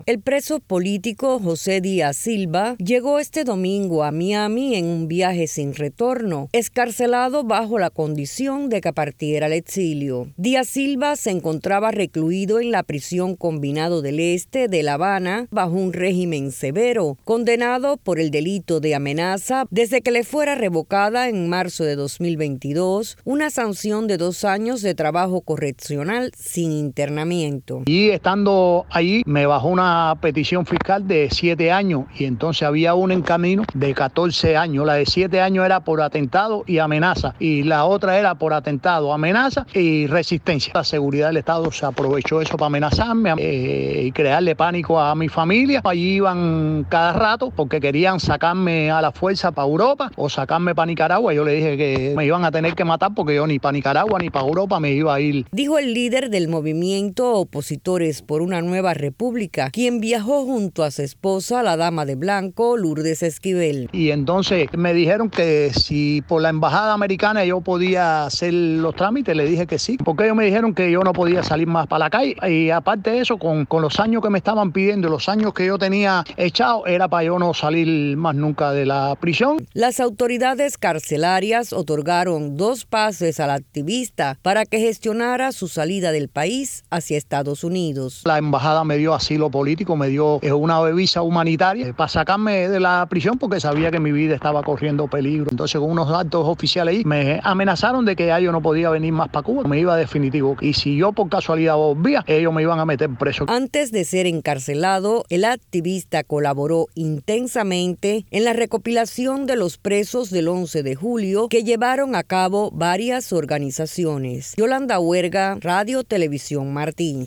El preso político José Díaz Silva llegó este domingo a Miami en un viaje sin retorno, excarcelado bajo la condición de que partiera al exilio. Díaz Silva se encontraba recluido en la prisión Combinado del Este de La Habana bajo un régimen severo, condenado por el delito de amenaza desde que le fuera revocada en marzo de 2022 una sanción de 2 años de trabajo correccional sin internamiento. Y estando allí me bajó una petición fiscal de 7 años y entonces había una en camino de 14 años. La de 7 años era por atentado y amenaza y la otra era por atentado, amenaza y resistencia. La seguridad del Estado se aprovechó eso para amenazarme y crearle pánico a mi familia. Allí iban cada rato porque querían sacarme a la fuerza para Europa o sacarme para Nicaragua. Yo le dije que me iban a tener que matar porque yo ni para Nicaragua ni para Europa me iba a ir. Dijo el líder del movimiento Opositores por una Nueva República, quien viajó junto a su esposa, la dama de blanco, Lourdes Esquivel. Y entonces me dijeron que si por la embajada americana yo podía hacer los trámites, le dije que sí, porque ellos me dijeron que yo no podía salir más para la calle. Y aparte de eso, con los años que me estaban pidiendo, los años que yo tenía echado, era para yo no salir más nunca de la prisión. Las autoridades carcelarias otorgaron 2 pases al activista para que gestionara su salida del país hacia Estados Unidos. La embajada me dio asilo político, me dio una visa humanitaria para sacarme de la prisión porque sabía que mi vida estaba corriendo peligro. Entonces con unos altos oficiales ahí me amenazaron de que ya yo no podía venir más para Cuba, me iba definitivo. Y si yo por casualidad volvía, ellos me iban a meter preso. Antes de ser encarcelado, el activista colaboró intensamente en la recopilación de los presos del 11 de julio que llevaron a cabo varias organizaciones. Yolanda Huerga, Radio Televisión Martín.